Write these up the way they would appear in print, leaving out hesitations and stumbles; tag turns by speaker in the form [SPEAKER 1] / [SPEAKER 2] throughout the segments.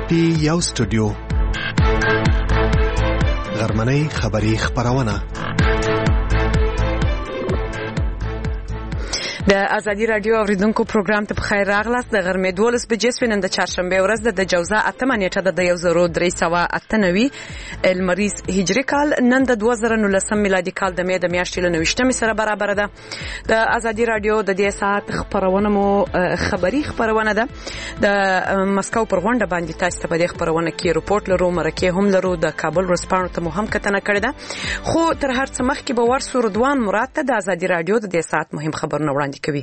[SPEAKER 1] پی یو سټوډیو غرمنۍ خبری خبرونه
[SPEAKER 2] د ازادي رادیو اوریدونکو پروګرام ته بخیر راغلاست. د غرمې 12 بجې سپینن د چهارشنبه ورځ د جوزا 8 نیټه د 1398 المریز هجری کال نن د 2019 میلادي کال د مې د میاشتې له 29 سره برابر ده. د ازادي رادیو د دې ساعت خبرونه مو خبری خبرونه ده. د مسکو پر غونډه باندې تاسو ته په دې خبرونه کې رپورټ لرو، مرکه هم لرو، د کابل ورسپانو ته مو هم کتنه کړې ده. خو تر هر څه مخکې به ورسو رضوان مراد ته د ازادي رادیو د دې ساعت مهم خبرونه وړاندې کوي.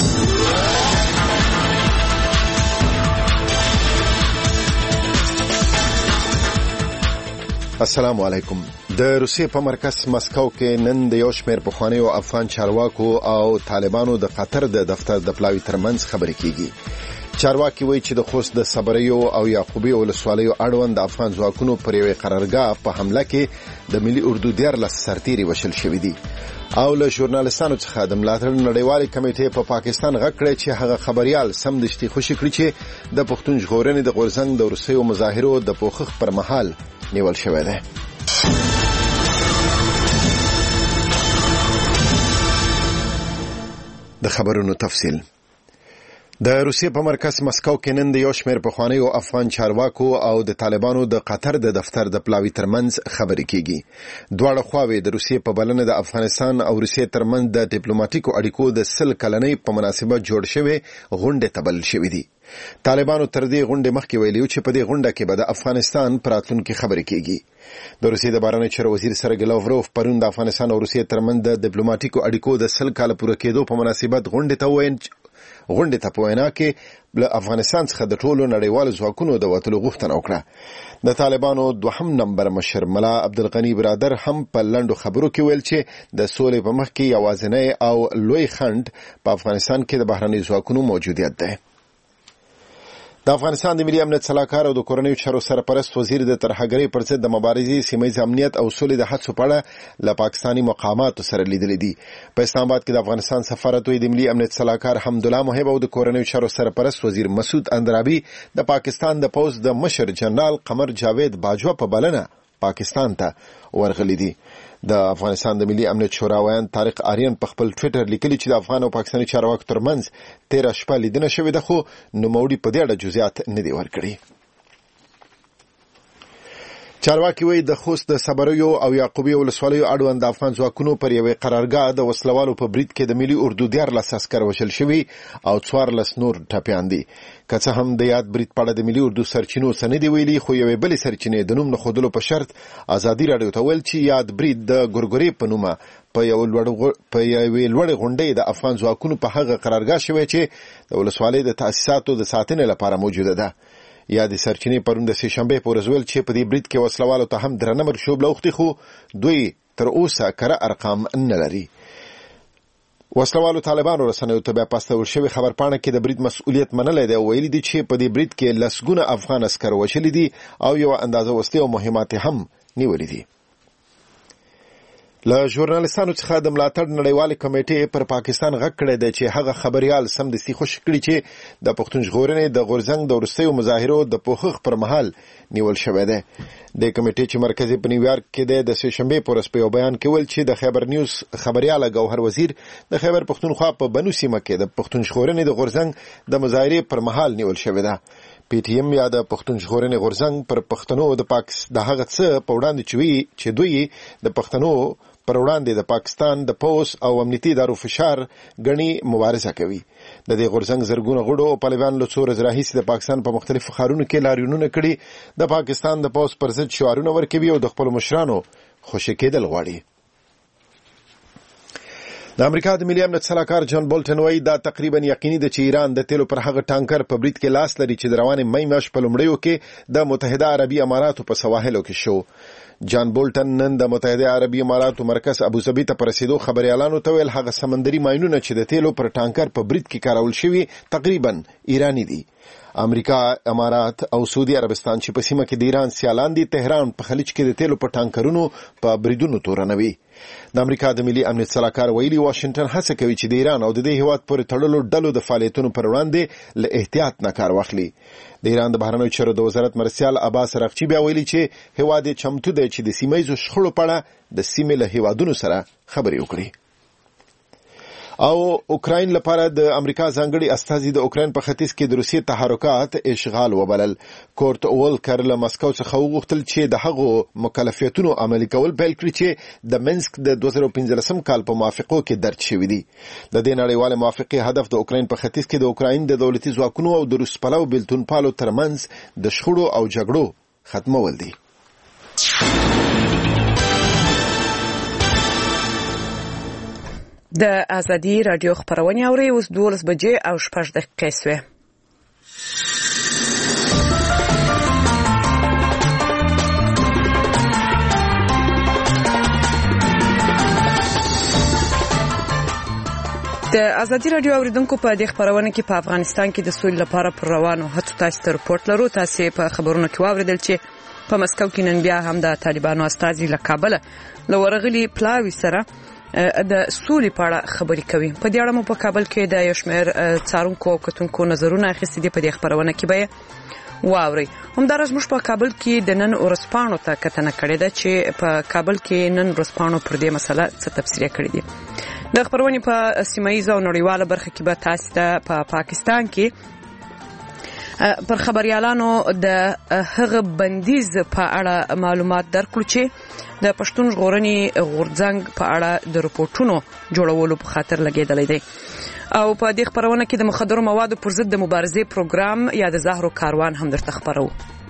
[SPEAKER 3] السلام علیکم. د روسیې په مرکز مسکو کې نن د یو شمېر پخوانیو افغان چارواکو او طالبانو د قطر د دفتر د پلاوي ترمنځ خبرې کیږي. چارواکي وایي چې د خوست د صبریو او یعقوبي ولسوالیو اړوند د افغان ځواکونو پر یوې قرارګاه په حمله کې د ملي اردو 14 سرتیري وشل شوي دي. او له ژورنالستانو څخه د ملاتړ نړیوالې کمیټې په پاکستان غږ کړی چې هغه خبريال سمدستي خوشي کړی چې د پښتون ژغورنې د غورځنګ د روسیو مظاهرو د پوښښ پر مهال نیول شوی دی. د خبرونو تفصیل. د روسیې په مرکز مسکو کې نن د یو شمېر پخوانیو افغان چارواکو او د طالبانو د قطر د دفتر د پلاوي ترمنځ خبرې کیږي. دواړه خواوې د روسیې په بلنه د افغانستان او روسیې ترمنځ د ډیپلوماټیکو اړیکو د 100 کلنۍ په مناسبت جوړ شوی غونډه تبل شوې دي. طالبانو تر دې غونډې مخکې ویلي چې په دې غونډه کې به د افغانستان پراتلونکو خبرې کیږي. د روسیې د بهرنی چارو وزیر سرګی لاوروف پرون د افغانستان او روسیې ترمنځ د ډیپلوماټیکو اړیکو د 100 کال پوره کېدو په مناسبت غونډه ته وینا کې له افغانستان څخه د ټولو نړیوالو ځواکونو د وټلو غوښتنه وکړه. د طالبانو دوهم نمبر مشر ملا عبدالغنی برادر هم په لندو خبرو کې ویل چې د سولې په مخ کې یوازینی او لوی خنډ په افغانستان کې د بهرنی ځواکونو موجودیت دی. د افغانستان د ملي امنیت صلاحکار او د کورنیو چارو سرپرست وزیر د ترهګرۍ پر ضد د مبارزې سیمه‌ییز امنیت او سولې د هڅو په اړه له پاکستاني مقاماتو سره لیدلې دي. په اسلام آباد کې د افغانستان سفارت د ملي امنیت صلاحکار حمدالله محب او د کورنیو چارو سرپرست وزیر مسعود اندرابي د پاکستان د پوز د مشر جنرال قمر جاوید باجوا په بلنه پاکستان ته ورغلي دي. د افغانستان د ملي امنیت شورا ویان طارق آریان په خپل ټوئیټر لیکلي چې د افغان او پاکستاني چارواکو ترمنځ 13 شپه لیدنه شوې ده، خو نوموړي په دې اړه جزئیات نه دي ورکړي. چارواکي وایي د خوست د صبریو او یعقوبي ولسوالیو اړوند د افغان ځواکونو پر یوې قرارګاه د وسلوالو په برید کې د ملي اردو 14 عسکر وشل شوي او 14 نور ټپیان دي. که څه هم د یاد برید په اړه د ملي اردو سرچینو څه نه دي ویلي، خو یوې بلې سرچینې د نوم نه ښودلو په شرط ازادي راډیو ته ویل چې یاد برید د ګورګورې په نومه په یوې لوړې غونډې د افغان ځواکونو په هغه قرارګاه شوی چې د ولسوالۍ د تاسیساتو د ساتنې لپاره موجوده ده. یا د سرچینې پرون د سهشنبه په ورځ ویل چې په دې برید کې وسلوالو ته هم درنه مرشوب لوختي، خو دوی تر اوسه کره ارقام نه لري. وسلوالو طالبانو رسنیو ته بیا پاستول شوی خبرپاڼه کې د برید مسؤلیت منلې ده او ویلي دي چې په دې برید کې لسګونه افغان عسکر وشلي دي او یو اندازه وسلې او مهمات هم نیولې دي. له ژورنالستانو څخه د ملاتړ نړیوالې کمیټې پر پاکستان غږ کړی دی چې هغه خبريال سمدستي خوشي کړي چې د پښتون ژغورنې د غورځنګ د وروستیو مظاهرو د پوښښ پر مهال نیول شوی دی. د کمیټې چې مرکز په نیویارک کې دی د سهشنبه په ورځ په یو بیان کې ویل چې د خیبر نیوز خبريال گوهر وزیر د خیبر پښتونخوا په بنو سیمه کې د پښتون ژغورنې د غورځنګ د مظاهرې پر مهال نیول شوی دی. پی ټی ایم یا د پښتون ژغورنې غورځنګ پر پښتنو د هغه څه په وړاندې چې دوی د پښتنو پر وړاندې د پاکستان د پوس او امنیتي ادارو فشار غني مبارزه کوي. د دې غورځنګ زرګونه غړو او طالبان له څو ورځې راهیسې د پاکستان په مختلفو ښارونو کې لاریونونه کړي، د پاکستان د پوس پر ضد شعارونه ورکوي او د خپل مشرانو خوشي کېدل غواړي. د امریکا د ملي امنیت صلاحکار جان بولټن وایي دا تقریبا یقیني ده چې ایران د تیلو پر هغه ټانکر په برید کې لاس لري چې د روانې مې میاشتې په لومړیو کې د متحده عربي اماراتو په سواحلو کې شو. جان بولټن نن د متحده عربي اماراتو مرکز ابوظبي ته پرسیدو خبريالانو ته ویل هغه سمندري ماینونه چې د تیلو پر ټانکر په برید کې کارول شوي تقریبا ایرانی دي. امریکا، امارات او سعودي عربستان چې په سیمه کې د ایران سیالان دي تهران په خلیج کې د تیلو په ټانکرونو په بریدونو تورنوي. د امریکا د ملي امنیت سلاکار ویلي واشنگټن هڅه کوي چې د ایران او د دې هیواد پورې تړلو ډلو د فعالیتونو پر وړاندې له احتیاط نه کار واخلي. د ایران د بهرنیو چارو د وزارت مرسیال عباس رغچی بیا ویلي چې هیواد چمتو دی چې د سیمایي شخړو په اړه د سیمې له هیوادونو سره خبرې وکړي. او اوکراین لپاره د امریکا ځانګړي استازي د اوکراین په ختیځ کې د روسیې تحرکات اشغال وبلل. کورت اولکر له مسکو څخه وغوښتل چې د هغو مکلفیتونو عملي کول پیل کړي چې د منسک د 2015 کال په موافقو کې درج شوي دي. د دې نړیوال موافقې هدف د اوکراین په ختیځ کې د اوکراین د دولتي ځواکونو او د روس پلو بیلتون پالو ترمنځ د شخړو او جګړو ختمول دي.
[SPEAKER 2] د ازادي رادیو خبرونه اوري اوس 12 بجې او 6 دقیقې سوې. د ازادي رادیو اوریدونکو په دې خبرونه کې په افغانستان کې د سولې لپاره پر روانو هڅو تاسو ته رپورټ لرو. تاسو په خبرونو کې واوریدل چې په مسکو کې نن بیا هم د طالبانو استازي له کابل له ورغلي پلاوي سره د سولې په اړه خبرې کوي. په دې اړه مو په کابل کې د یو شمېر څارونکو او کتونکو نظرونه اخیستي دي. په دې خبرونه کې به واوري. همداراز موږ په کابل کې د نن ورځپاڼو ته کتنه کړې ده چې په کابل کې نن ورځپاڼو پر دې مسله څه تفسیر کړی دي. د خبرونې په سیمایي او نړیواله برخه کې به تاسو ته په پاکستان کې پر خبريالانو د هغه بندیز په اړه معلومات درکړو چې د پښتون ژغورنې غورځنګ په اړه د رپورټونو جوړولو په خاطر لګیدلې دی. او په دې خبرونه کې د مخدرو موادو پر ضد د مبارزې پروګرام یا د زهرو کاروان هم درته خبرو.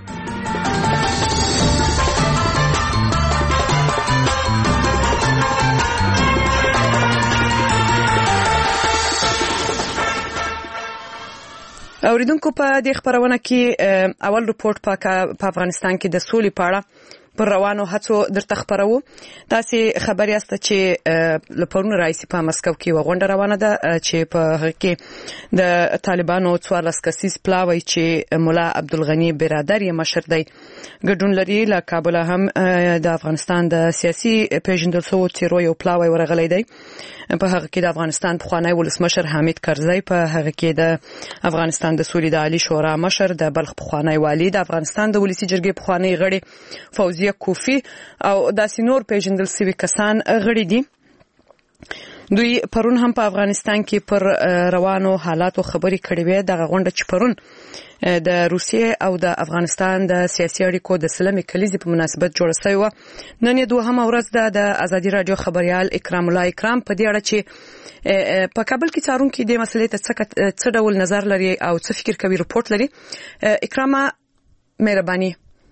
[SPEAKER 2] اوریدونکو په دې خبرونه کې اول رپورټ په افغانستان کې د سولې په اړه پر روانو هڅو درته خبرو. تاسو خبر یاست چې لپاره راځي په مسکو کې وغونډه روانه ده چې په هغه کې د طالبانو 14 کسیز پلاوی چې مولا عبدالغنی برادر یې مشر دی ګډون لري. له کابل هم د افغانستان د سیاسي پیژندل شوی تیرو یو پلاوی ورغلی دی. په هغه کې د افغانستان پخوانی ولسمشر حامد کرزی، په هغه کې د افغانستان د سولې د عالی شورا مشر، د بلخ پخوانی والی، د افغانستان د ولسی جرګې پخوانی غړي فوزیه کوفی او د سینور پیژندل شوی کسان غړي دي. دوی پرون هم په افغانستان کې پر روانو حالاتو خبرې کړې وې. د غونډه چې پرون د روسیې او د افغانستان د سیاسي اړیکو د سلمي کلیزې په مناسبت جوړه شوې و. نن یې دوهمه ورځ ده. د ازادي رادیو خبريال اکرام الله اکرام په دې اړه چې په کابل کې څارونکو د مسلې ته څه ډول نظر لري او څه فکر کوي رپورټ لري. اکرام مهرباني.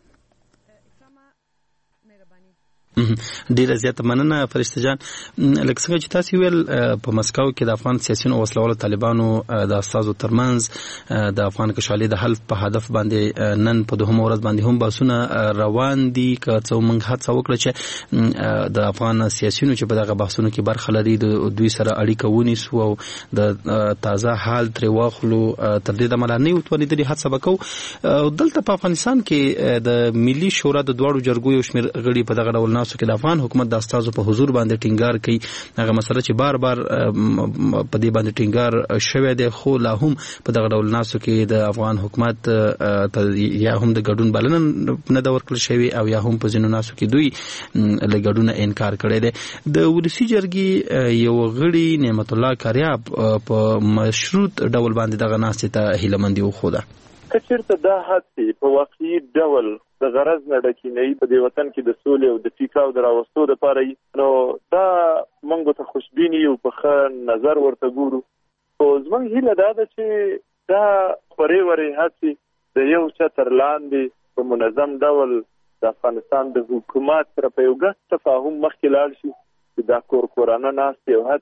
[SPEAKER 4] ډیره زیاته مننه فرشته جان. لکه څنګه چې تاسو ویل په مسکو کې د افغان سیاسيونو وسلوالو طالبانو د استازو ترمنځ د افغان کشالي د حل په هدف باندې نن په دوهم ورځ باندې هم بحثونه روان دي. که څو موږ هڅه وکړو چې د افغان سیاسيونو چې په دغه بحثونو کې برخه لري د دوی سره اړیکه ونیسو او د تازه حال تر واخلو تر دې د ملاني وتونې د هڅه وکړو. دلته په افغانستان کې د ملي شورا د دوړو جرګو یو شمېر غړي په دغه ډول کې د افغان حکومت د استازو په حضور باندې ټینګار کوي. هغه مسله چې بار بار په دې باندې ټینګار شوی دی، خو لا هم په دغه ډول ناسو کې د افغان حکومت یا هم د ګډون بلنه نه دا ورکړل شوی او یا هم په ځینو ناسو کې دوی له ګډونه انکار کړی دی. د ولسی جرګې یو غړي نعمت الله کاریاب په مشروط ډول باندې دغه ناسې ته هیلمندي وخوده.
[SPEAKER 5] کچېرته دا هڅې په واقعي ډول د غرض نه ډکینې په دې وطن کې د سولې او د ټیکاو د راوستو لپاره نو دا موږ ته خوشبیني او په ښه نظر ورته ګورو. خو زموږ هیله دا ده چې دا خورې هڅې د یو چتر لاندې په منظم ډول د افغانستان د حکومت سره په یو ګډ تفاهم مخکې لاړ شي چې دا کورانه ناستې او هڅې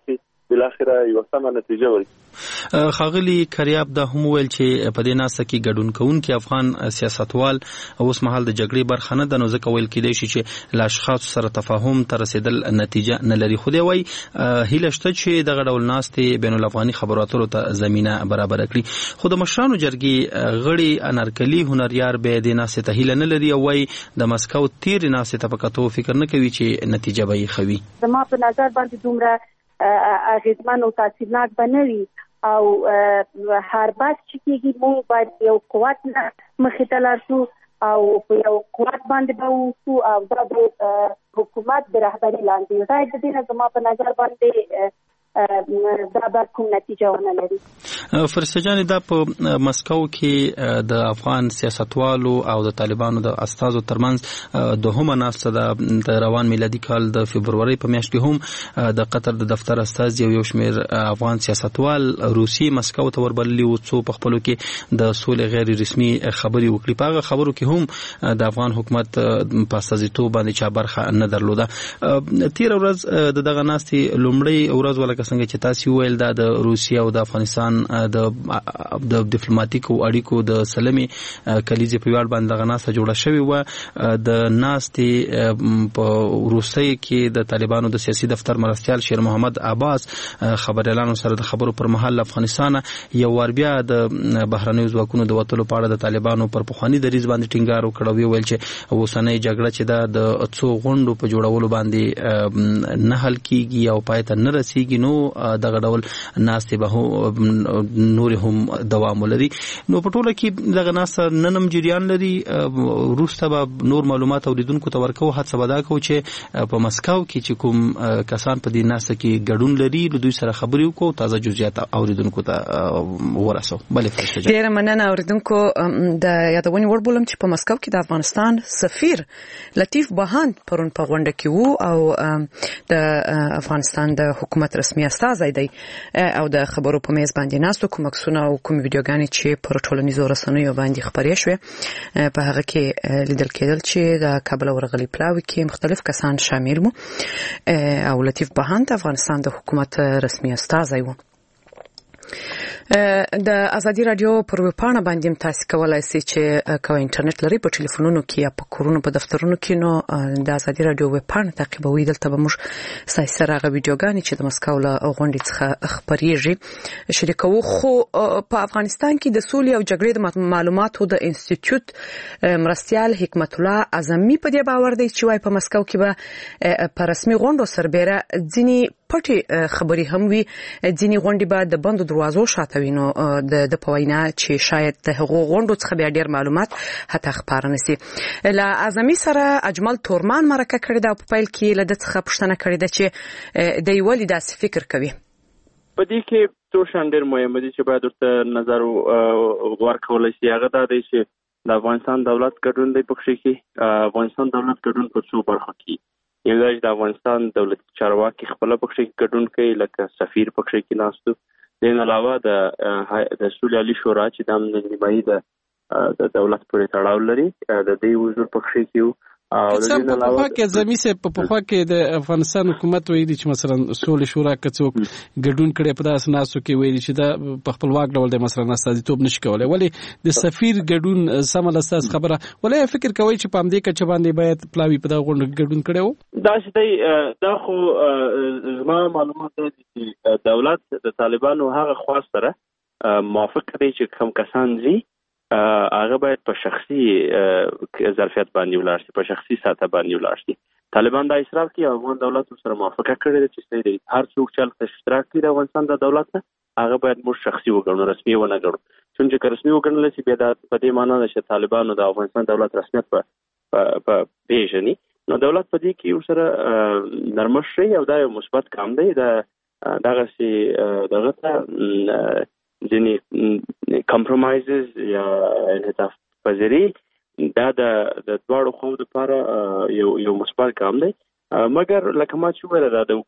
[SPEAKER 5] بالاخره یو سمه نتیجه ورکړي.
[SPEAKER 4] خاغلی کریاب دا هم ویل چې په دې ناسه کې ګډون کوونکي افغان سیاستوال اوس مهال د جګړې برخه نه ده، نو ځکه ویل کېدای شي چې له اشخاصو سره تفاهم ته رسېدل نتیجه نه لري. خو دی وایي هیله شته چې دغه ډول ناستې بین الافغاني خبرو اترو ته زمینه برابره کړي. خو د مشرانو جرګې غړي انارکلي هنریار به د ناستې ته هیله نه لري او وایي د مسکو تیرې ناستې ته په کتو فکر نه کوي چې نتیجه به یې ښه وي.
[SPEAKER 6] زما په نظر باندې دومره اغېزمن او تاثیرناک به نه وي او هر بحث چې کېږي موږ باید یو قوت نه مخې ته لاړ شو او په یو قوت باندې به ووسو او دا د حکومت د رهبرۍ لاندې ځای د دې نه زما په نظر باندې دا به کوم نتیجه ونه لري.
[SPEAKER 4] فرشته جانې دا په مسکو کې د افغان سیاستوالو او د طالبانو د استازو ترمنځ دوهمه ناسته ده د روان میلادي کال د فبرورۍ په میاشت کې هم د قطر د دفتر استازي یو شمېر افغان سیاستوال روسي مسکو ته وربللي وو څو په خپلو کې د سولې غیر رسمي خبرې وکړي. په هغه خبرو کې هم د افغان حکومت په استازیتوب باندې چا برخه نه درلوده. تېره ورځ د دغه ناستې لومړۍ ورځ ولکه څنګه چې تاسو ویل دا د روسیا او د افغانستان د ډیپلوماټیکو اړیکو د سلمي کلیزې په ویاړ باندې دغه ناسته جوړه شوې وه. د ناستې په روسیې کې د طالبانو د سیاسي دفتر مرستیال شیر محمد عباس خبريالانو سره د خبرو پر مهال افغانستان یو ور بیا د بهرنیو ځواکونو د وټلو په اړه د طالبانو پر پخوانی دریځ باندې ټینګار وکړ. ویل چې اوسنۍ جګړه چې د څو غونډو په جوړولو باندې نه حل کیږي او پای ته نه رسیږي، نو دغه ډول ناستې به نور هم دوام ولري. نو په ټوله کې دغه ناسته نن هم جریان لري. وروسته به نور معلومات اوریدونکو ته ورکوو. هڅه به دا کوو چې په مسکو کې چې کوم کسان په دې ناسته کې ګډون لري له دوی سره خبرې وکړو، تازه جزئیات اوریدونکو ته ورسوو. بلې فرشته جان،
[SPEAKER 2] ډېره مننه. اوریدونکو د یادونې وړ بولم چې په مسکو کې د افغانستان سفیر لطیف بهان پرون په غونډه کې وو او د افغانستان د حکومت رسمي استازی دی او د خبرو په میز باندې ناستو. کوم عکسونه او کوم ویډیوګانې چې پر ټولنیزو رسنیو باندې خپرې شوې په هغه کې لیدل کېدل چې د کابل ورغلي پلاوي کې مختلف کسان شامل وو او لطیف بهان د افغانستان د حکومت رسمي استازی وو. د ازادي رادیو پر ویبپاڼه باندې تاسو کولای شئ چې کوم انټرنیټ لري په ټلیفونونو کې یا په کورونو په دفترونو کې نو د ازادي رادیو ویبپاڼه تعقیبوي. دلته به موږ سره هغه ویډیوګانې چې د مسکو له غونډې څخه خبرېږي شریکوو. خو په افغانستان کې د سولې او جګړې د معلوماتو د انسټیټیوټ مرستیال حکمت الله اعظمي په دې باور دی چې وايي په مسکو کې به په رسمي غونډو سربېره ځینې پټي خبرې هم وي، ځینې غونډې به د بندو دروازو شاته وي. نو د پوینا چې شاید د هغو غونډو څخه بیا ډېر معلومات حتی خبره نشي. له اعظمي سره اجمل تورمان مرکه کړې ده او په پیل کې له د څخه پوښتنه کړې ده چې د یولي داسې فکر کوي.
[SPEAKER 7] په دې کې څو شان ډېر مهم دي چې باید ورته نظر ورکول شي. هغه دا دی چې د افغانستان دولت ګډون دی پکې کې افغانستان دولت ګډون په څو برخو کې. یو د افغانستان دولتي چارواکي خپل پکې ګډون کوي، لکه سفیر پکې کې ناستو. دین علاوه د سولې عالی شورا چې د نیمایي د دولت پورې تړاو لري د دې حضور پکې کېو. او د دې علاوه
[SPEAKER 8] کې زميسه په پخوا کې د افغانستان حکومت ویلي چې مثلا سولې شورا کڅوک ګډون کړي په داس ناسو کې ویلي چې دا په خپلواک ډول د مثلا استازیتوب نشي کولای. ولی د سفیر ګډون سمه لاساس خبره ولی فکر کوي چې په همدې کې باندې باید پلاوی په دا غونډه ګډون کړي وو.
[SPEAKER 7] دا چې دا خو زما معلومات دي چې دولت د طالبانو هغه خواست سره موافق دي چې کوم کسان زی هغه باید په شخصي ظرفیت باندې ولاړ شي، په شخصي ساته باندې ولاړ شي. طالبان دا اصرار کوي او افغان دولت سره موافقه کړې ده چې سړي هر څوک چې اشتراک کوي د افغانستان د دولت نه هغه باید موږ شخصي وګڼو، رسمي ونه ګڼو. چون چې رسمي وګڼل شي بیا په دې معنی ده چې طالبانو د افغانستان دولت رسمیت په پیژني. نو دولت په دې کې سره نرمش شي او دا یو مثبت کام دی. دغه سي دغه ته ځینې کمپرومایزز یا انعطاف پذیری دا د دواړو خو لپاره یو مثبت کام دی. مګر لکه ما چې ویل د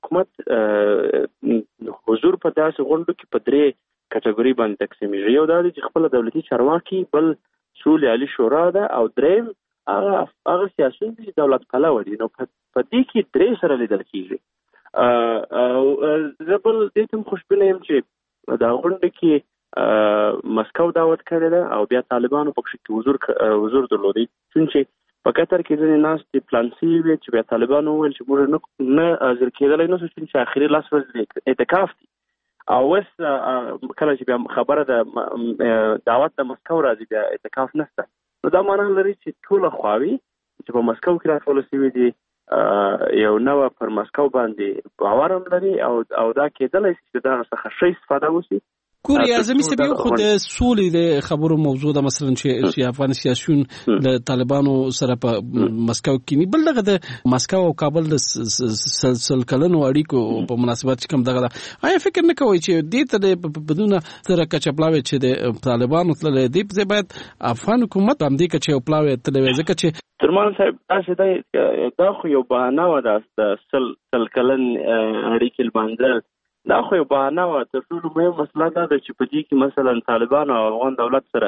[SPEAKER 7] حکومت حضور په داسې غونډو کې په درې کټګوري باندې تقسیمیږي. یو دا دی چې خپل دولتي چارواکي، بل سولې عالی شورا ده او دریم هغه سیاسيون چې دولت پلوه دي. نو په دې کې درې سره لیدل کېږي زبل دې ته خوشبینه یم چې دا غونډه کې مسکو دعوت کړی ده او بیا طالبانو پکې حضور درلودي چې په قطر کې ځینې ناس د پلان سی وی چې بیا طالبانو ویل چې موږ نه حاضر کېدلای نو چې اخري لاس ورځ اعتکاف دي او وس کله چې بیا خبره ده دعوت د مسکو راځي بیا اعتکاف نشته نو دا معنی لري چې ټول خواوي چې په مسکو کې راټول شوي دي یو نو پر مسکو باندې باور هم لري او دا کېدلای شي چې دا څخه شي استفاده وشي
[SPEAKER 8] کوري اعظمي سبي خود سولې د خبرو موضوع ده مثلا چې افغان سیاسيون د طالبانو سره په مسکو کې نه بل دغه د مسکو او کابل د سلسلکلنو اړیکو په مناسبت کوم دغه آیا فکر نه کوي چې دې ته بدون سره کچپلاوي چې د طالبانو تل دې په باید افغان حکومت هم دې کچې پلاوي تل ځکه چې
[SPEAKER 7] ترمان صاحب تاسو دا خو یو بهانه و د سلسلکلن اړیکې باندې دا خو یو بهانه و تر ټولو مهمه مسله دا ده چې په دې کې مثلا طالبان او افغان دولت سره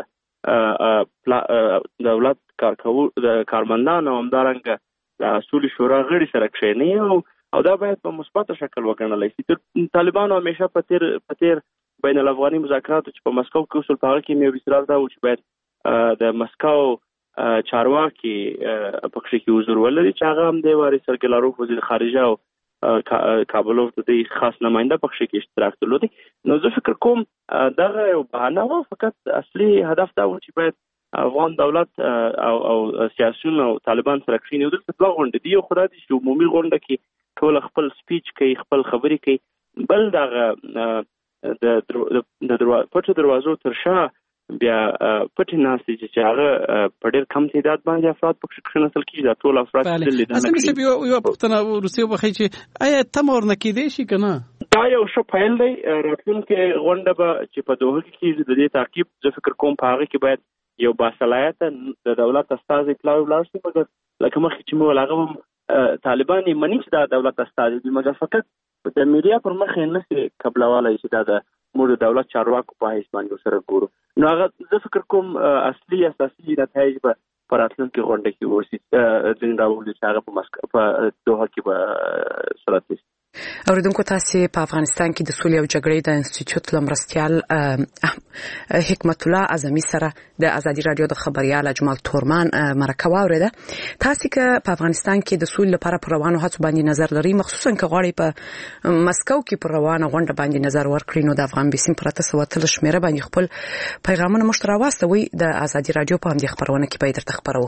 [SPEAKER 7] دولت کارمندان او همدارنګه د اصول شورا غړي سره کښېني او دا باید په مثبت شکل وګڼل شي. طالبان همیشه په تیر بین الافغاني مذاکراتو چې په مسکو کې اصول په هغه کې مې وسرال دا و چې باید د مسکو چارواکي پکښې کې حضور ولري چې هغه هم د واري سرګلاروف وزیر خارجه او کابلوف د خاص نماینده پکښې کې اشتراک درلودي. نو زه فکر کوم دغه یو بهانه و فقط اصلي هدف دا و چې باید افغان دولت او سیاسيون او طالبان سره کښېني. دلته دوه غونډې دي، یو خو دا دي چې عمومي غونډه کې ټول خپل سپیچ کوي، خپل خبرې کوي، بل دغه د پټو دروازو تر شا بیا پټې ناستې چې هغه په ډېر کم تعداد باندې افراد پکښې کښېنستل کېږي. دا ټول افراد
[SPEAKER 8] اصلي صاحب یوه پوښتنه وروستۍ وبخئ چې آیا تمه ورنه کېدی شي که نه؟
[SPEAKER 7] دا یو ښه پیل دی. راتلونکې غونډه به چې په دوحه کې کېږي د دې تعقیب زه فکر کوم په هغه کې باید یو باصلاحیته د دولت استازی پلاوی ولاړ شي، مګر لکه مخکې چې مې ویل هغه هم طالبان یې مني چې دا دولت استازی دي، مګر فقط د میډیا پر مخ یې نشي قبلولی چې دا د موږ د دولت چارواکو په حیث باندې سره ګورو. نو هغه زه فکر کوم اصلي اساسي نتایج به په راتلونکي غونډه کې ورسي ځینې راوړي چې هغه په دوحه کې به صورت وشي.
[SPEAKER 2] اوریدونکو تاسو په افغانستان کې د سولې او جګړې د انسټیټیوټ لمرستيال حکمت الله اعظمي سره د ازادي رادیو د خبريال اجمل تورمان مرکه واوریده. تاسو که په افغانستان کې د سولې لپاره پر روانو هڅو باندې نظر لري، مخصوصا که غواړي په مسکو کې پر روانه غونډه باندې نظر ورکړي، نو د افغان بیسیم پرته سوتل شمیره باندې خپل پیغامونه مشترک واستوي د ازادي رادیو په همدې خبرونه کې به درته خبرو.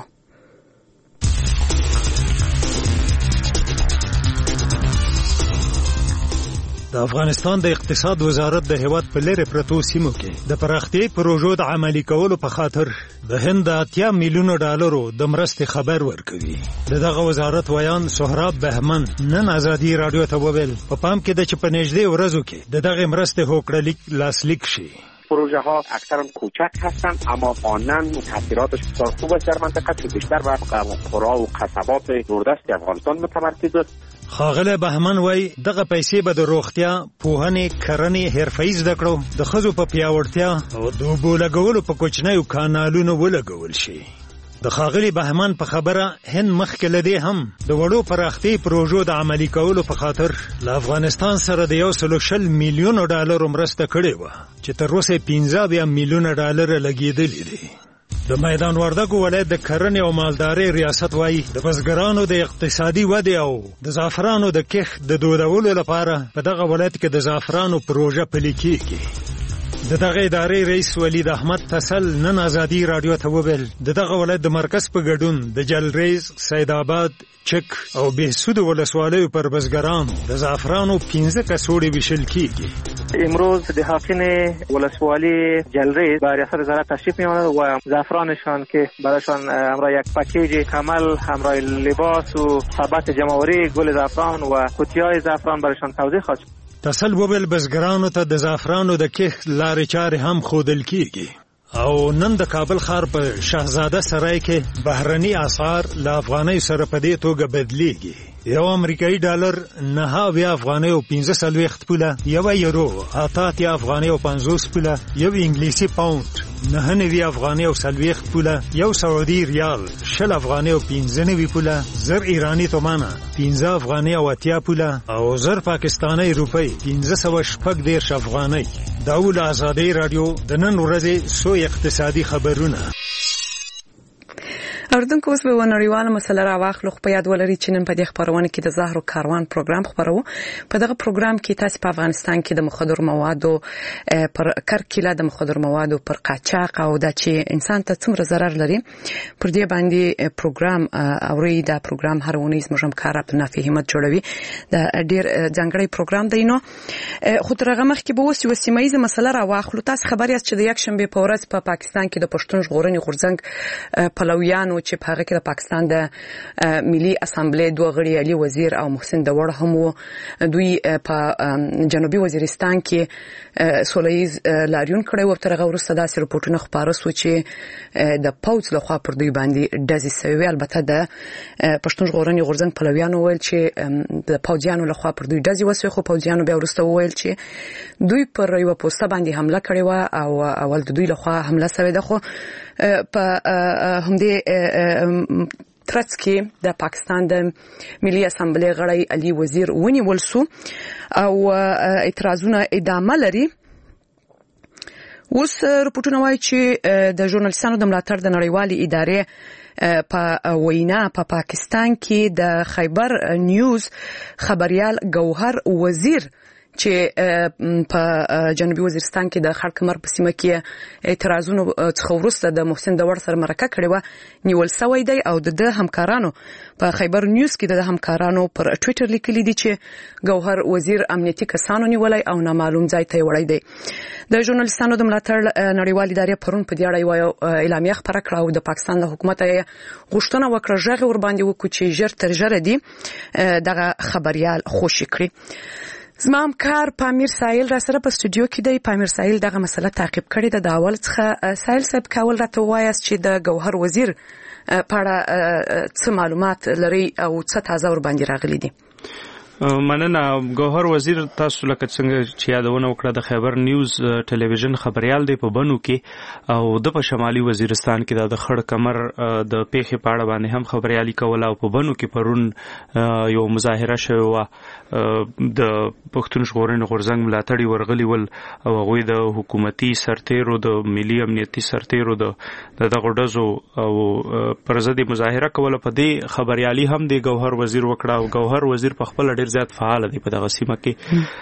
[SPEAKER 9] د افغانستان د اقتصاد وزارت د هیواد په لری پرتو سیمو کې د پراختیايي پروژو د عملي کولو په خاطر د هند د 80 میلیونو ډالرو د مرستې خبر ورکوي. دغه وزارت ویان سهراب بهمن نن ازادي رادیو ته وویل په پام کې د چې په نږدې ورځو کې دغه مرستې هوکړلیک لاسلیک شي.
[SPEAKER 10] پروژه ها اکثرا کوچک هستند اما مانند و تاثیراتش بسیار خوب است در منطقه که بیشتر بر قرا و قصبات دوردست افغانستان متمرکز است.
[SPEAKER 9] خاغله بهمن وای دغه پیسې به د روغتیا، پوهنې، کرنې، حرفه‌ای زده کړو، د ښځو په پیاوړتیا او د اوبو لګولو په کوچنیو کانالونو ولګول شي. د خاغلی بهمن په خبره هند مخکې لدی هم د وړو پراختیايي پروژو د عملي کولو په خاطر له افغانستان سره د 140 میلیونو ډالرو مرسته کړې و چې تر اوسه 15 میلیونه ډالر لګیدلې دي. د میدان وردګو ولایت د کرنې او مالدارۍ ریاست وایي د بزګرانو د اقتصادي ودې او د زعفرانو د کښت د دودولو لپاره په دغه ولایت کې د زعفرانو پروژه پلي کېږي. دغه ادارې رئیس ولید احمد تسل نن ازادي رادیو ته وویل دغه ولایت د مرکز په ګډون د جلریز، سید آباد، چک او بهسود ولسوالیو پر بزګرانو د زعفرانو 15 کڅوړې ویشل کېږي.
[SPEAKER 11] امروز دهاتین ولسوالی جلریز با ریاست وزارت تشریف می‌آورند و زعفرانشان که برایشان همراه یک پکیج کامل همراه لباس و ثبت جمع‌آوری گل زعفران و قوطی‌های زعفران برایشان توضیح خواهد شد.
[SPEAKER 9] تسل وویل بزګرانو ته د زعفرانو د کښت لارې چارې هم ښودل کېږي. او نن د کابل ښار په شهزاده سرای کې بهرني اسعار له افغانۍ سره په دې توګه بدلیږي. یو امریکایي ډالر 9 افغانۍ او 15 پوله، یو یورو 8 افغانۍ او 50 پوله، یو انګلیسي پاوند 9 افغاني او 40 پوله، 1 سعودي ریال، 10 افغاني او 15 پوله، 10 ایرانی تومانه، 15 افغاني او 80 پوله او 10 پاکستاني روپی، 1510 افغاني. دا ول آزادۍ رادیو د نن ورځې سو اقتصادي خبرونه.
[SPEAKER 2] اوردونکو اوس به ونړیواله مسله راواخلو. خو په یاد ولرئ چې نن په دې خبرونه کې د زهرو کاروان پروګرام خبرو. په دغه پروګرام کې تاسو په افغانستان کې د مخدر موادو پر کرکله د مخدر موادو پر قاچاق او د چې انسان ته څومره ضرر لري پر دې باندې پروګرام اوري. دا پروګرام هر ونیز موږ کار په نافي همت جوړوي. دا ډیر ځانګړی پروګرام دی. نو خو تر هغه مخکې به اوس یو سیمایي مسله راواخلو. تاسو خبر یاست چې د یک شنبه په ورځ په پاکستان کې د پښتون ژغورنې غورځنګ پلویانو چې په هغه کې د پاکستان د ملي اسامبلې دوه غړي علي وزیر او محسن داوړ هم دوی په جنوبي وزیرستان کې سولهییز لاریون کړی و. تر هغه وروسته داسې رپورټونه خپاره شو چې د پوځ لخوا پر دوی باندې ډزې شوې. البته د پښتون ژغورنې غورځنګ پلویانو ویل چې د پوځیانو لخوا پر دوی ډزې وشوې، خو پوځیانو بیا وروسته وویل چې دوی پر یو پوسټه باندې حمله کړې و او اول د دوی لخوا حمله شوې ده. خو په همدې ترڅ کې د پاکستان د ملي اسامبلې غړی علي وزیر ونیول شو او اعتراضونه ادامه لري. اوس رپورټونه وايي چې د ژورنالیستانو د ملاتړ د نړیوالې ادارې په وینا په پاکستان کې د خیبر نیوز خبريال گوهر وزیر چې په جنوبي وزیرستان کې د خړکمر په سیمه کې اعتراضونو څخه وروسته د محسن داوړ سره مرکه کړې و نیول شوی دی او د همکارانو په خیبر نیوز کې د همکارانو پر ټوئیټر لیکلي دي چې گوهر وزیر امنیتي کسانو نیولای او نامعلوم ځای ته وړی دی. د ژورنالیستانو د ملاتړ نړیوال ادارې پرون په دې اړه یو اعلامیه خپاره کړه او د پاکستان د حکومت غوښتنه وکړه ژغ ور باندې وکړي چې ژر تر ژره دی دغه خبريال خوشی کړي. زما همکار پامیر سایل را سره په استودیو کې دی. پامیر سایل دغه مسله تعقیب کړې ده. د اول څخه سایل صاحب کول راته وایاست چې د گوهر وزیر په اړه څه معلومات لري او څه تازه ور باندې راغلي دي؟
[SPEAKER 12] مننه. گوهر وزیر تاسو لکه څنګه چې یادونه وکړه د خیبر نیوز ټلویزیون خبريال دی په بنو کې او د په شمالي وزیرستان کې د خړ کمر د پیښې په اړه باندې هم خبريالي کوله او په بنو کې پرون یو مظاهره شوه و د پښتون ژغورنې غورځنګ ملاتړي ورغلي ول او هغوی د حکومتي سرتیرو د ملي امنیتي سرتیرو دغه ډزو او پر ضد مظاهره کوله. په دې خبريالي هم د گوهر وزیر وکړه او گوهر وزیر په خپل ډیر زیات فعال دی په دغه سیمه کې.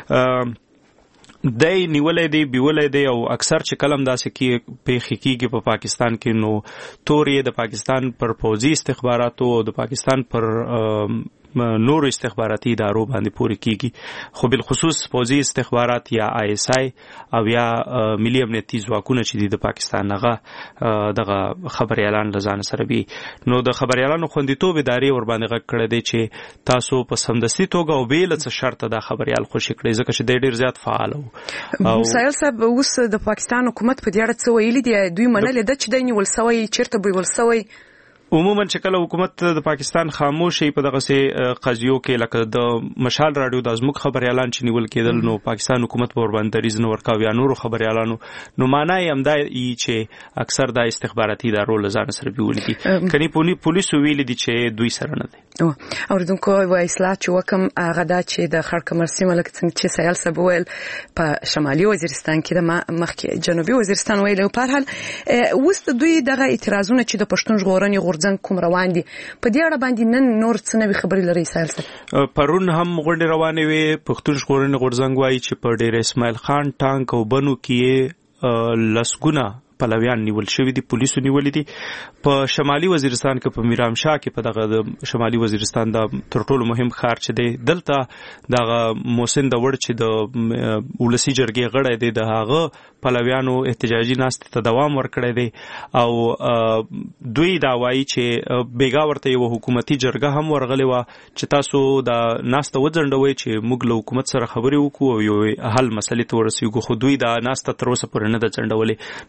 [SPEAKER 12] دای نیولې دی بیولې دی او اکثر چې کلم داسې کې پیښې کیږي په پاکستان کې نو تورې د پاکستان پر پوځي استخباراتو او د پاکستان پر نور استخباراتي ادارو باندې پوری کیږي، خو بل خصوص پوځي استخبارات یا ISI او یا ملي امنیتي ځواکونه چې د پاکستان دغه خبري اعلان لزان سره بي نو د خبري اعلان خوندیتوب ادارې ور باندې غږ کړی دی چې تاسو په سمدستي توګه او بیل څه شرط د خبريال خوشی کړی ځکه چې ډېر زیات فعال وو.
[SPEAKER 2] سایل صاحب اوس د پاکستان حکومت په دې اړه څه ویلي دي؟ دوی منل د چې د نیول سوی چیرته به ول سوی
[SPEAKER 12] عموما چې کله حکومت د پاکستان خاموشي په دغه سي قضیو کې لکه د مشال رادیو د ازموک خبري اعلان چې نیول کېدل نو پاکستان حکومت په ور باندې ریزن ورکاو یا نور خبري اعلانو نو معنی هم دا چې اکثر د استخباراتي ادارو لزان سره بیول دي کني پولیس ویل دي چې دوی سره نه دي.
[SPEAKER 2] اوردونکو وای اصلاح چې وکم غدا چې د خړکمر سیمه لکه څنګه چې سایل سبویل په شمالي وزیرستان کې د مخکې جنوبي وزیرستان ویل په هر حال وست دوی دغه اعتراضونه چې د پښتون ژغورنې غورځنګ کوم روان دي په دې اړه باندې نن نور څه نوې خبرې لري سایل صاحب؟
[SPEAKER 12] پرون هم غونډه روانه وي پښتون ژغورنې غورځنګ وایي چې په ډېر اسماعیل خان ټانک او بنو کې لسګونه پلویان نیول شوی دي، پولیسو نیولې دي. په شمالي وزیرستان کې په میرام شاه کې په دغه د شمالي وزیرستان د تر ټولو مهم ښار چې دی دلته دغه محسن داوړ چې د ولسی جرګې غړی دی د هغه پلویانو احتجاجي ناستې ته دوام ورکړی دی او دوی دا وایي چې بیګا ورته یو حکومتي جرګه هم ورغلې و چې تاسو دا ناسته وځنډوي چې موږ له حکومت سره خبرې وکړو او یو حل مسلې ته ورسېږو، خو دوی دا ناسته تر اوسه پورې نه ده ځنډولې. نو دا ناسته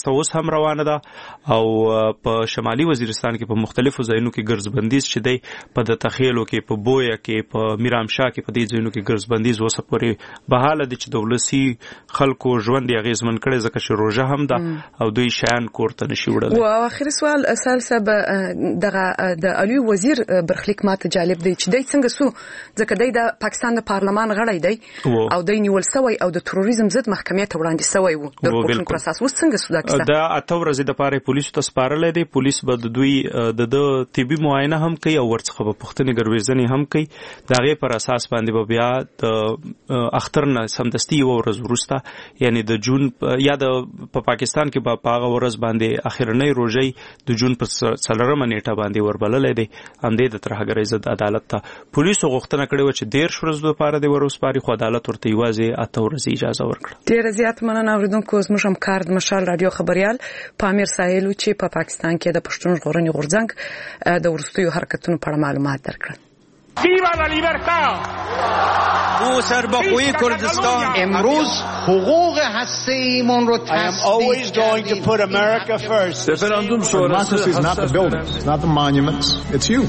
[SPEAKER 12] ناسته اوس هم روانه ده او په شمالي وزیرستان کې په مختلفو ځایونو کې ګرځبندیز چې دی په د تخیلو کې په بویا کې په میرامشاه کې په دې ځایونو کې ګرځبندیز اوس پورې بحاله دي چې د ولسي خلکو ژوند یې اغیزمن کړی ځکه چې روژه هم ده او دوی شیان کور ته نشي وړلی.
[SPEAKER 2] او اخر سوال سالسه دغه د علي وزیر برخلیک ماته جالب دی چې دی څنګه سو ځکه دی د پاکستان د پارلمان غړی دی او دی نیول سوی او د تروریزم ضد محکمې ته وړاندې سوی وو د رپورټونو پر اساس. اوس څنګه سو دا کیسه؟ دا
[SPEAKER 12] اته ورځې د پاره پولیسو ته سپارلې دي. پولیس به د دوی د طبي معاینه هم کوي او ورڅخه په پښتني ګرویزنی هم کوي. دغه پر اساس باندې به بیا د اختر نه سمدستي یو ورځ وروسته یعنی د جون یا د پاکستان کې په هغه ورځ باندې اخرنۍ روزي د جون په 4 نیټه باندې وربللې دي همدې د ترهګرۍ ضد عدالت ته پولیسو غوښتنه کړې و چې 10 ورځې لپاره د وروسپاري خو عدالت ورته یوازې اته ورځې اجازه ورکړه.
[SPEAKER 2] ډېر زیات مننه اوریدونکو. زموږ همکار د مشال رادیو خبريال پامیر ساحل چې په پاکستان کې د پښتون ژغورنې غورځنګ د ورستیو حرکتونو په اړه معلومات درکړل.
[SPEAKER 13] ویوا لا لیبرتا او سربخوی کردستان امروز حقوق هسته‌ایمون رو تصدیق کردیم.
[SPEAKER 14] Referendum Democracy is not the buildings, it's not the monuments, it's you.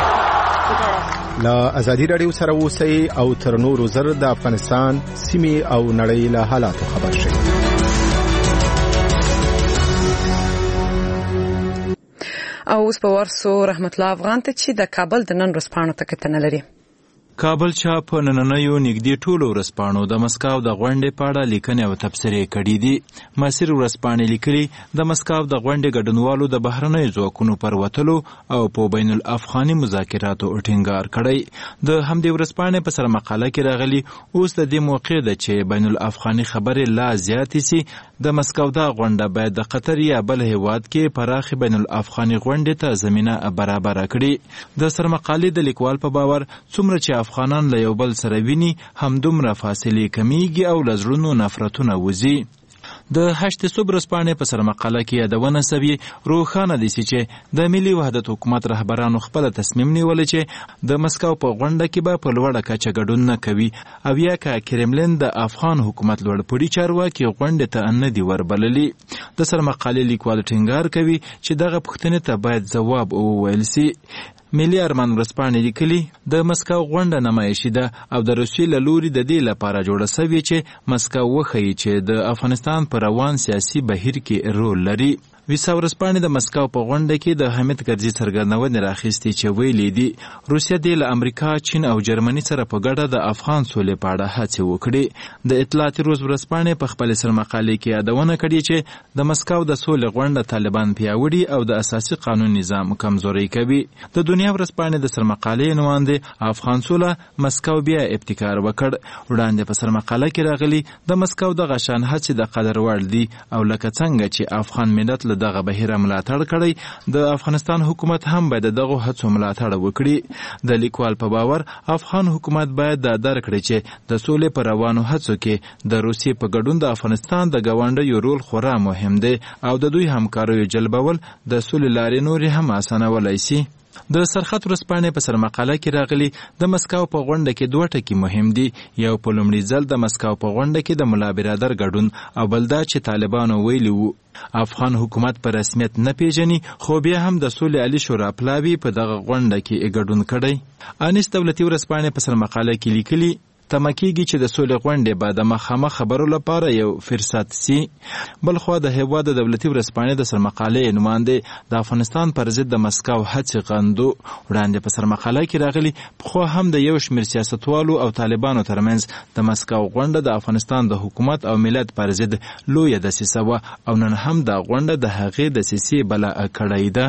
[SPEAKER 15] لا ازادي رادیو سره اوسئ او تر نورو زر د افغانستان سیمې او نړۍ له حالاتو خبر شئ.
[SPEAKER 2] او اوس په ورسو رحمت الله افغان ته چې د کابل د نن ورځپاڼو ته کتنه لري.
[SPEAKER 16] کابل چاپ نننیو نږدې ټولو ورځپاڼو د مسکو د غونډې په اړه لیکنې او تبصرې کړي دي. مسیر ورځپاڼې لیکلي د مسکو د غونډې ګډونوالو د بهرنیو ځواکونو پر وتلو او په بین الافغاني مذاکراتو ټینګار کړی. د همدې ورځپاڼې په سر مقاله کې راغلي اوس د دې موقع ده چې بین الافغاني خبرې لا زیاتې سي. د مسکو د غونډه باید د قطر یا بل هیواد کې پراخ بین الافغاني غونډې ته زمينه برابر کړي. د سر مقالې د لیکوال په باور څومره چې افغانان له یو بل سره ویني همدومره فاصلې کمیږي او لزړونو نفرتونه وزي. د هشت صبح ورځپاڼې په سر مقاله کې یادونه سوي روښانه دي چې د ملي وحدت حکومت رهبرانو خپل تصمیم نیولی چې د مسکو په غونډه کې به په لوړه کچه ګډون نه کوي او یا که کرملین د افغان حکومت لوړپوړي چارواکي غونډې ته نه دي وربللي. د سر مقالې لیکوال ټینګار کوي چې دغه پوښتنې ته باید ځواب وویل سي. ملي ارمان ورځپاڼې لیکلي د مسکو غونډه نمایشي ده او د روسیې له لوري د دې لپاره جوړه سوې چې مسکو وښیي چې د افغانستان په روان سیاسي بهیر کې رول لري. ویسا ورځپاڼې د مسکو په غونډه کې د حامد کرزي څرګندونې راخیستې چې ویلي دي روسیه د امریکا، چین او جرمني سره په ګډه د افغان سولې په اړه هڅې وکړي. د اطلاعاتي روز ورځپاڼې په خپل سر مقالې کې یادونه کړې چې د مسکو د سولې غونډه طالبان پیاوړي او د اساسي قانون نظام کمزوري کوي. د دنیا ورځپاڼې د سر مقالې عنوان دی افغان سوله مسکو بیا ابتکار وکړ. وړاندې په سر مقاله کې راغلي د مسکو د غشان هڅې د قدر وړ دي او لکه څنګه چې افغان ملت دغه بهیره ملاتړ کړی د افغانستان حکومت هم باید دغه هڅو ملاتړ وکړي. د لیکوال په باور افغان حکومت باید دا درک کړي چې د سولې پر روانو هڅو کې د روسیې په ګډون د افغانستان د ګاونډیو رول خورا مهم دی او د دوی همکاریو جلبول د سولې لارې نورې هم اسانولی سي. د سرخط ورځپاڼې په سر مقاله کې راغلي د مسکو په غونډه کې دوه ټکي مهم دي. یو په لومړي ځل د مسکو په غونډه کې د ملا برادر ګډون او بل دا چې طالبانو ویلي وو افغان حکومت په رسمیت نه پیژني خو بیا هم د سولې عالی شورا پلاوي په دغه غونډه کې ګډون کړی. انیس دولتي ورځپاڼې په سر مقاله کې لیکلي تمکیږي چې د سولې غونډې به د مخامخ خبرو لپاره یو فرصت سي. بلخوا د هیواد د دولتي ورځپاڼې د سرمقالې عنوان دی د افغانستان پر ضد د مسکو هڅې غندو. وړاندې په سرمقاله کې راغلي پخوا هم د یو شمېر سیاستوالو او طالبانو ترمنځ د مسکو غونډه د افغانستان د حکومت او ملت پر ضد لویه دسیسه وه او نن هم دا غونډه د هغې دسیسې بله کړې ده.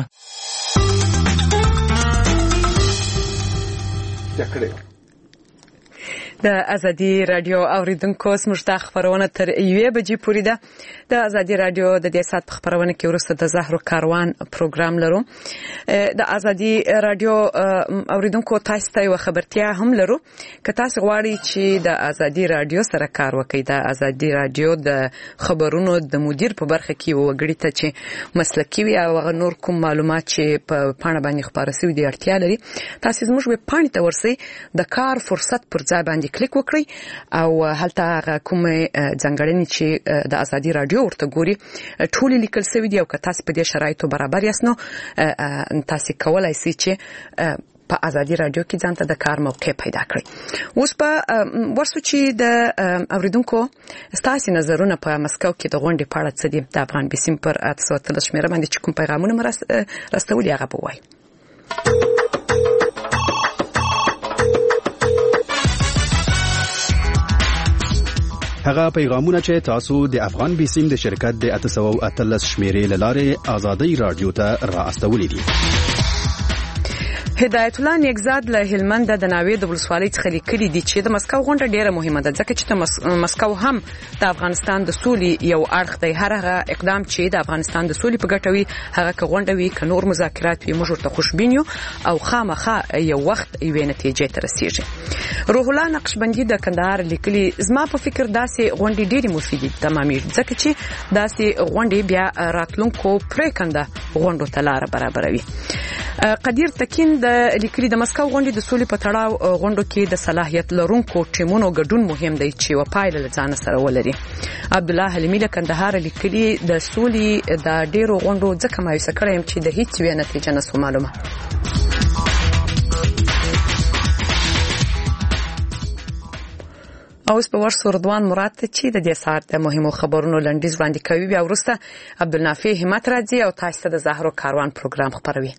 [SPEAKER 2] د ازادي رادیو اوریدونکو زموږ د خبرونه تر 1 بجې پورې ده. د ازادي رادیو د دې سات خبرونه کې وروسته د زهرو کاروان پروګرام لرو. د ازادي رادیو اوریدونکو تاسو ته یو خبرتیا هم لرو. که تاسو غواړئ چې د ازادي رادیو سره کار وکړئ، د ازادي رادیو د خبرونو د مدیر په برخه کې وګړي ته چې مسلکي وي او نور کوم معلومات چې په پاڼه باندې خبره شوی دی اړتیا لري، تاسو زموږ په پاڼه ته ورسئ، د کار فرصت پر ځای باندې باندې کلیک وکړئ او هلته کوم ځانګړنې چې د ازادي رادیو ورته ګوري ټول لیکل شوی دی او که تاسو په دې شرایطو برابر یاست نو تاسو کولای شئ چې په ازادي رادیو کې ځان ته د کار موقع پیدا کړئ. اوس په ورسو چې د اوریدونکو ستاسو نظرونه په مسکو کې د غونډې په اړه څه دي د افغان بیسیم پر 813 شمیره باندې چې کوم پیغامونه راستولي هغه په وایي.
[SPEAKER 17] هغه پیغامونه چې تاسو د افغان بیسیم د شرکت د 813 شمیرې لاره ازادي رادیو ته راستولي دي.
[SPEAKER 2] هدایت الله نیکزاد له هلمند د ناوې د ولسوالۍ څخه لیکلي دي چې د مسکو غونډه ډیره مهمه ده ځکه چې مسکو هم د افغانستان د سولې یو اړخ دی. هر هغه اقدام چې د افغانستان د سولې په ګټه وي هغه که غونډه وي که نور مذاکرات وي موږ ورته خوشبین یو او خامخا یو وخت یوې نتیجې ته رسیږي. روح الله نقشبندي د کندهار لیکلي زما په فکر داسې غونډې ډېرې مفیدې تمامېږي ځکه چې داسې غونډې بیا راتلونکو پریکنده غونډو ته لاره برابروي. قدیر تکین د لیکلي د مسکو غونډې د سولې په تړاو غونډو کې د صلاحیت لرونکو ټیمونو ګډون مهم دی چې و پایله له ځان سره ولري. عبد الله حلیمی له کندهار لیکلي د سولې د ډیرو غونډو ځکه مایوسه کړم چې د هیڅ وی نتیجه نه سو معلومه. اوس په ورس وردوان مراد چې د دې ساعت د مهمو خبرونو لنډیز وړاندې کوي بیا وروسته عبدالنافع همت راځي او تاسو ته د زهرو کاروان پروګرام خبروي.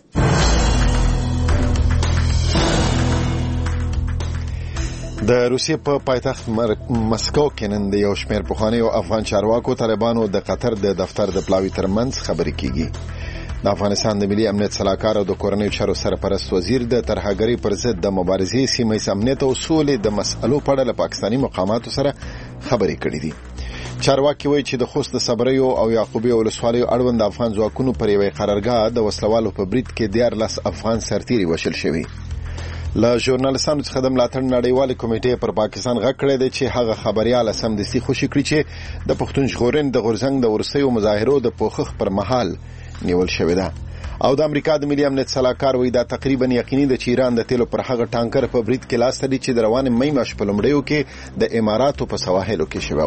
[SPEAKER 3] د روسیې په پایتخت مسکو کې نن د یو شمېر پخوانیو افغان چارواکو طالبانو د قطر د دفتر د پلاوي ترمنځ خبرې کیږي. د افغانستان د ملي امنیت صلاحکار او د کورنیو چارو سرپرست وزیر د ترهګرۍ پر ضد د مبارزې سیمه ییز امنیت او سولې د مسألو په اړه له پاکستاني مقاماتو سره خبرې کړې دي. چارواکي وایي چې د خوست د صبریو او یعقوبي ولسوالیو اړوند افغان ځواکونو پر یوې قرارګاه د وسلوالو په برید کې 14 افغان سرتیري وشل شوي. له ژورنالستانو څخه د ملاتړ نړیوالې کمیټې پر پاکستان غږ کړی دی چې هغه خبريال سمدستي خوشي کړي چې د پښتون ژغورنې د غورځنګ د ورسېو مظاهرو د پوښښ پر مهال نیول شوې ده. او د امریکا د ملي امنیت صلاحکار وایي دا تقریبا یقیني ده چې ایران د تیلو پر هغه ټانکر په برید کې لاس لري چې د روانې مې میاشتې په لومړیو کې د اماراتو په سواحلو کې شوی و.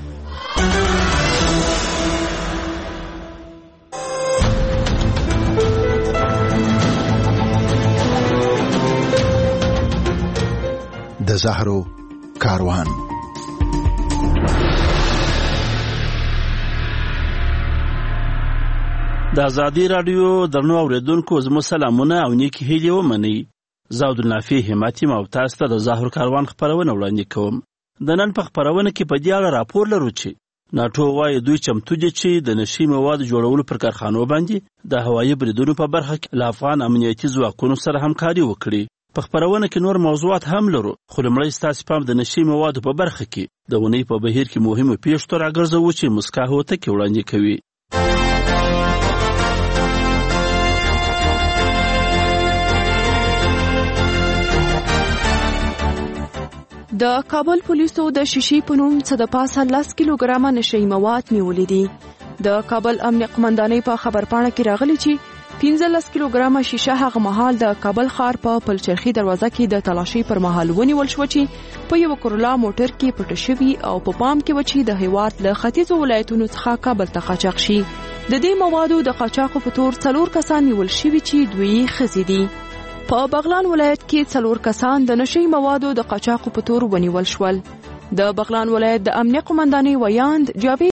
[SPEAKER 1] د زهرو کاروان.
[SPEAKER 18] د ازادي رادیو درنو اوریدونکو زموږ سلامونه او نیکی هیلې ومنئ. زه عبدالنافع همت یم او تاسو ته د زهرو کاروان خپرونه وړاندې کوم. د نن په خپرونه کې په دې اړه راپور لرو چې ناټو وايي دوی چمتو دي چې د نشي موادو جوړولو پر کارخانو باندې د هوایي بریدونو په برخه کې له افغان امنیتي ځواکونو سره همکاري وکړي. په خپرونه کې نور موضوعات هم لرو خو لومړی ستاسو پام د نشي موادو په برخه کې د ونې په بهیر کې مهمه پیښه راګرځو چې مسکا هوته کې وړاندې کوي.
[SPEAKER 19] د کابل پولیسو د شیشې په نوم څه د پاسه 10 کیلوګرامه نشي مواد نیولې دي. د کابل امنیه قومندانۍ په خبرپاڼه کې راغلي چې 15 کیلوګرامه شیشه هغه مهال د کابل ښار په پلچرخي دروازه کې د تلاشي پر مهال ونیول شو چې په یو کرولا موټر کې پټ شوی او په پام کې و چې د هیواد له ختیځو ولایتونو څخه کابل ته قاچاق شي. د دې موادو د قاچاقو په تور 4 کسان نیول شوي چې دوی ښځې دي. په بغلان ولایت کې 4 کسان د نشي موادو د قاچاقو په تور ونیول شول. د بغلان ولایت د امنیه قومندانۍ ویاند جاوید